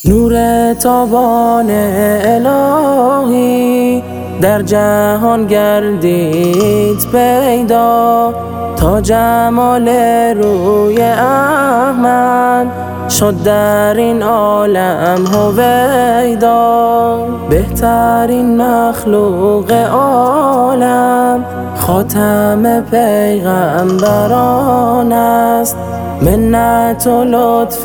نور تابان الهی در جهان گردید پیدا، تا جمال روی احمد شد در این عالم هویدا. بهترین مخلوق عالم خاتم پیغمبران است، منت و لطف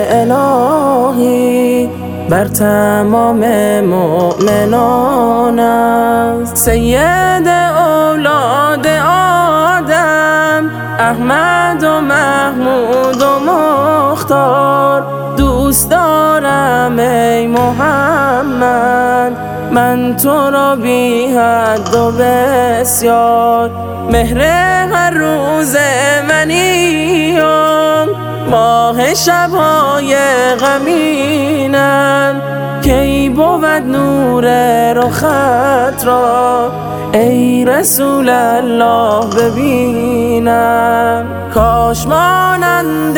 الهی بر تمام مؤمنان است. سید اولاد آدم احمد و محمود و مختار، دوست دارم ای محمد من تو را بی حد و بسیار. مهر هر روز منیم ماه شبهای غمینم، کی بود نور رخت را ای رسول الله ببینم. کاش مانند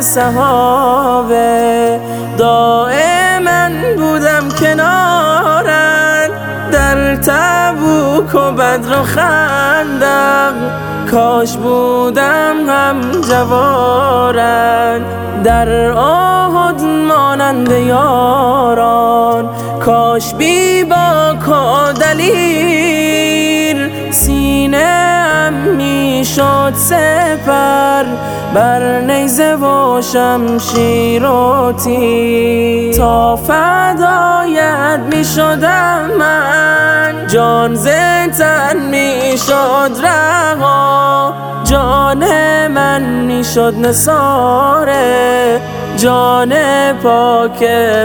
صحابه دائما بودم کنارت، در تبوک و بدر و خندق کاش بودم هم جوارت، در احد مانند یاران کاش بی باک و دلیر، سینه ام می شد سپر بر نیزه و شمشیر و تیر، تا فدایت می شدم من جان ز تن می شد رها، جان من می شد نثار جان پاک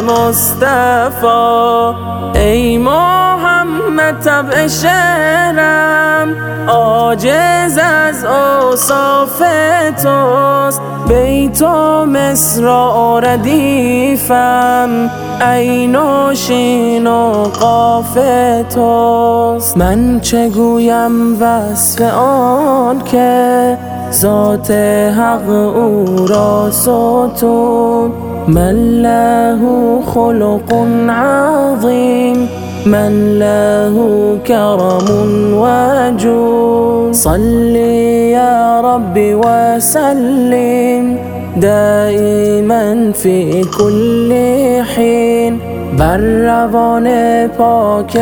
مصطفی. ای محمد طبع شعرم عاجز از اوصاف توست، بیت و مصرع ردیفم عین و شین و قاف توست. من چه گویم وصف آن که ذات حق او را ستون، من له خلق عظیم من له کرم وجود. صلی یا ربی وسلم دائما فی کل حین بر روان پاک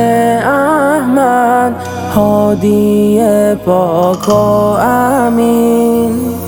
احمد هادی پاک و امین.